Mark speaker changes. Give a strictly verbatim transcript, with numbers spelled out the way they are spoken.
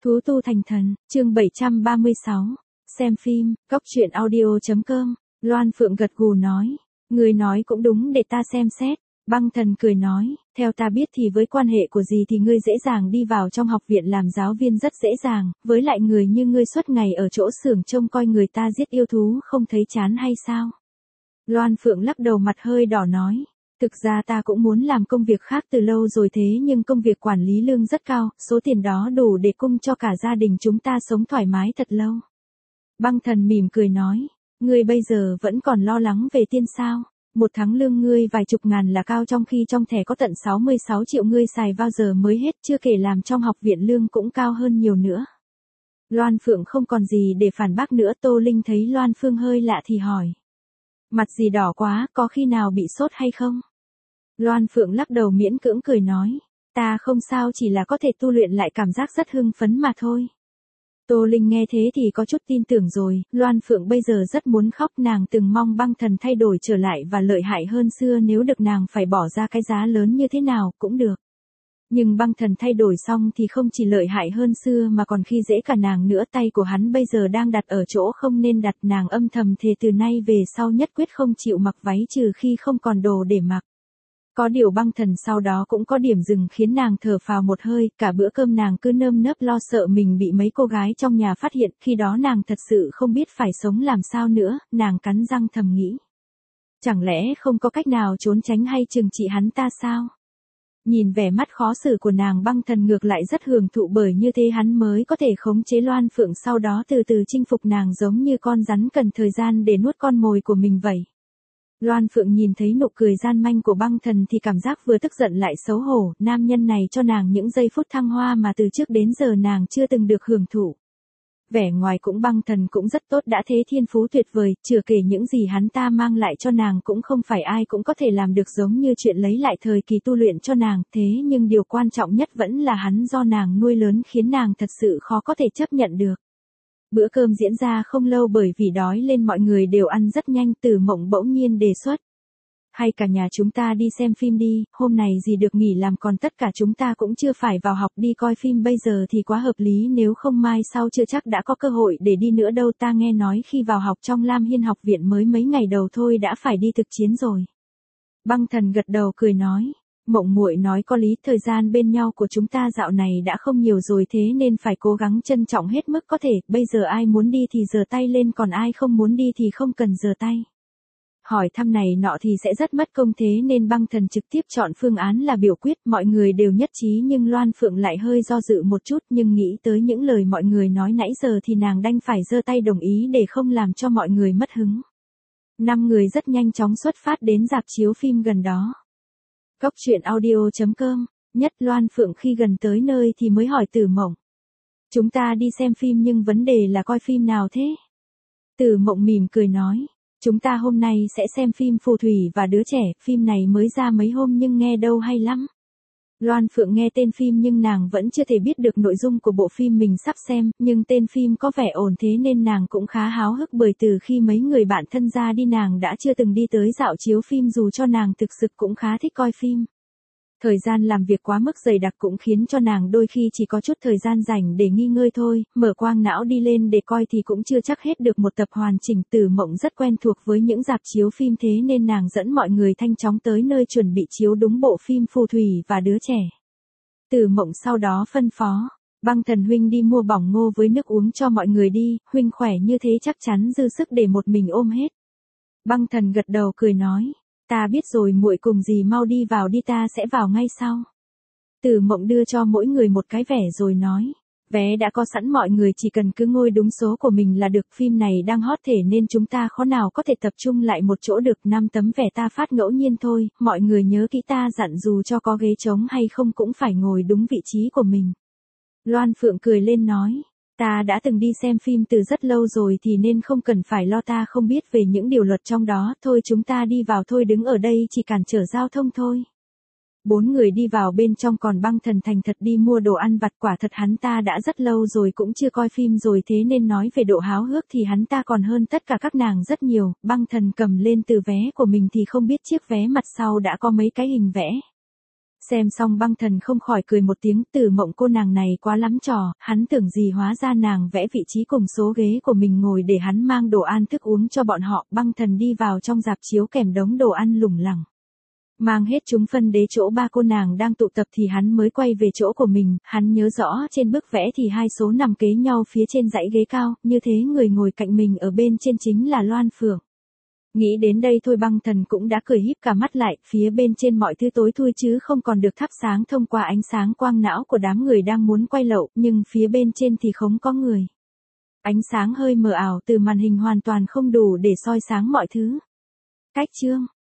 Speaker 1: Thú tu thành thần, chương bảy trăm ba mươi sáu. Xem phim, cóc truyện audio chấm com. Loan Phượng gật gù nói. Người nói cũng đúng, để ta xem xét. Băng Thần cười nói, theo ta biết thì với quan hệ của gì thì ngươi dễ dàng đi vào trong học viện làm giáo viên rất dễ dàng, với lại người như ngươi suốt ngày ở chỗ xưởng trông coi người ta giết yêu thú không thấy chán hay sao? Loan Phượng lắc đầu mặt hơi đỏ nói. Thực ra ta cũng muốn làm công việc khác từ lâu rồi thế nhưng công việc quản lý lương rất cao, số tiền đó đủ để cung cho cả gia đình chúng ta sống thoải mái thật lâu. Băng Thần mỉm cười nói, ngươi bây giờ vẫn còn lo lắng về tiền sao? Một tháng lương ngươi vài chục ngàn là cao trong khi trong thẻ có tận sáu mươi sáu triệu ngươi xài bao giờ mới hết, chưa kể làm trong học viện lương cũng cao hơn nhiều nữa. Loan Phượng không còn gì để phản bác nữa. Tô Linh thấy Loan Phương hơi lạ thì hỏi. Mặt gì đỏ quá, có khi nào bị sốt hay không? Loan Phượng lắc đầu miễn cưỡng cười nói, ta không sao, chỉ là có thể tu luyện lại cảm giác rất hưng phấn mà thôi. Tô Linh nghe thế thì có chút tin tưởng rồi, Loan Phượng bây giờ rất muốn khóc, nàng từng mong Băng Thần thay đổi trở lại và lợi hại hơn xưa, nếu được nàng phải bỏ ra cái giá lớn như thế nào cũng được. Nhưng Băng Thần thay đổi xong thì không chỉ lợi hại hơn xưa mà còn khi dễ cả nàng nữa, tay của hắn bây giờ đang đặt ở chỗ không nên đặt, nàng âm thầm thề từ nay về sau nhất quyết không chịu mặc váy trừ khi không còn đồ để mặc. Có điều Băng Thần sau đó cũng có điểm dừng khiến nàng thở phào một hơi, cả bữa cơm nàng cứ nơm nớp lo sợ mình bị mấy cô gái trong nhà phát hiện, khi đó nàng thật sự không biết phải sống làm sao nữa, nàng cắn răng thầm nghĩ. Chẳng lẽ không có cách nào trốn tránh hay trừng trị hắn ta sao? Nhìn vẻ mắt khó xử của nàng, Băng Thần ngược lại rất hưởng thụ, bởi như thế hắn mới có thể khống chế Loan Phượng, sau đó từ từ chinh phục nàng giống như con rắn cần thời gian để nuốt con mồi của mình vậy. Loan Phượng nhìn thấy nụ cười gian manh của Băng Thần thì cảm giác vừa tức giận lại xấu hổ, nam nhân này cho nàng những giây phút thăng hoa mà từ trước đến giờ nàng chưa từng được hưởng thụ. Vẻ ngoài cũng Băng Thần cũng rất tốt, đã thế thiên phú tuyệt vời, chưa kể những gì hắn ta mang lại cho nàng cũng không phải ai cũng có thể làm được, giống như chuyện lấy lại thời kỳ tu luyện cho nàng, thế nhưng điều quan trọng nhất vẫn là hắn do nàng nuôi lớn khiến nàng thật sự khó có thể chấp nhận được. Bữa cơm diễn ra không lâu bởi vì đói lên mọi người đều ăn rất nhanh. Từ Mộng bỗng nhiên đề xuất. Hay cả nhà chúng ta đi xem phim đi, hôm này gì được nghỉ làm, còn tất cả chúng ta cũng chưa phải vào học, đi coi phim bây giờ thì quá hợp lý, nếu không mai sau chưa chắc đã có cơ hội để đi nữa đâu. Ta nghe nói khi vào học trong Lam Hiên học viện mới mấy ngày đầu thôi đã phải đi thực chiến rồi. Băng Thần gật đầu cười nói. Mộng muội nói có lý, thời gian bên nhau của chúng ta dạo này đã không nhiều rồi, thế nên phải cố gắng trân trọng hết mức có thể, bây giờ ai muốn đi thì giơ tay lên, còn ai không muốn đi thì không cần giơ tay. Hỏi thăm này nọ thì sẽ rất mất công, thế nên Băng Thần trực tiếp chọn phương án là biểu quyết, mọi người đều nhất trí nhưng Loan Phượng lại hơi do dự một chút, nhưng nghĩ tới những lời mọi người nói nãy giờ thì nàng đành phải giơ tay đồng ý để không làm cho mọi người mất hứng. Năm người rất nhanh chóng xuất phát đến rạp chiếu phim gần đó. Cóc truyện audio chấm com. Nhất Loan Phượng khi gần tới nơi thì mới hỏi Từ Mộng. Chúng ta đi xem phim nhưng vấn đề là coi phim nào thế? Từ Mộng mỉm cười nói. Chúng ta hôm nay sẽ xem phim Phù Thủy và Đứa Trẻ, phim này mới ra mấy hôm nhưng nghe đâu hay lắm. Loan Phượng nghe tên phim nhưng nàng vẫn chưa thể biết được nội dung của bộ phim mình sắp xem, nhưng tên phim có vẻ ổn thế nên nàng cũng khá háo hức, bởi từ khi mấy người bạn thân ra đi nàng đã chưa từng đi tới dạo chiếu phim, dù cho nàng thực sự cũng khá thích coi phim. Thời gian làm việc quá mức dày đặc cũng khiến cho nàng đôi khi chỉ có chút thời gian rảnh để nghỉ ngơi thôi, mở quang não đi lên để coi thì cũng chưa chắc hết được một tập hoàn chỉnh. Từ Mộng rất quen thuộc với những rạp chiếu phim thế nên nàng dẫn mọi người nhanh chóng tới nơi chuẩn bị chiếu đúng bộ phim Phù Thủy và Đứa Trẻ. Từ Mộng sau đó phân phó, Băng Thần huynh đi mua bỏng ngô với nước uống cho mọi người đi, huynh khỏe như thế chắc chắn dư sức để một mình ôm hết. Băng Thần gật đầu cười nói. Ta biết rồi, muội cùng gì mau đi vào đi, ta sẽ vào ngay sau. Từ Mộng đưa cho mỗi người một cái vé rồi nói. Vé đã có sẵn, mọi người chỉ cần cứ ngồi đúng số của mình là được, phim này đang hot thể nên chúng ta khó nào có thể tập trung lại một chỗ được, năm tấm vé ta phát ngẫu nhiên thôi, mọi người nhớ kỹ ta dặn dù cho có ghế trống hay không cũng phải ngồi đúng vị trí của mình. Loan Phượng cười lên nói. Ta đã từng đi xem phim từ rất lâu rồi thì nên không cần phải lo, ta không biết về những điều luật trong đó, thôi chúng ta đi vào thôi, đứng ở đây chỉ cản trở giao thông thôi. Bốn người đi vào bên trong, còn Băng Thần thành thật đi mua đồ ăn vặt, quả thật hắn ta đã rất lâu rồi cũng chưa coi phim rồi, thế nên nói về độ háo hức thì hắn ta còn hơn tất cả các nàng rất nhiều. Băng Thần cầm lên từ vé của mình thì không biết chiếc vé mặt sau đã có mấy cái hình vẽ. Xem xong băng thần không khỏi cười một tiếng, Tử Mộng cô nàng này quá lắm trò, hắn tưởng gì hóa ra nàng vẽ vị trí cùng số ghế của mình ngồi để hắn mang đồ ăn thức uống cho bọn họ. Băng thần đi vào trong rạp chiếu kèm đống đồ ăn lủng lẳng. Mang hết chúng phân đế chỗ ba cô nàng đang tụ tập thì hắn mới quay về chỗ của mình, hắn nhớ rõ trên bức vẽ thì hai số nằm kế nhau phía trên dãy ghế cao, như thế người ngồi cạnh mình ở bên trên chính là Loan Phượng. Nghĩ đến đây thôi băng thần cũng đã cười híp cả mắt lại, phía bên trên mọi thứ tối thui chứ không còn được thắp sáng thông qua ánh sáng quang não của đám người đang muốn quay lậu, nhưng phía bên trên thì không có người. Ánh sáng hơi mờ ảo từ màn hình hoàn toàn không đủ để soi sáng mọi thứ. Cách chương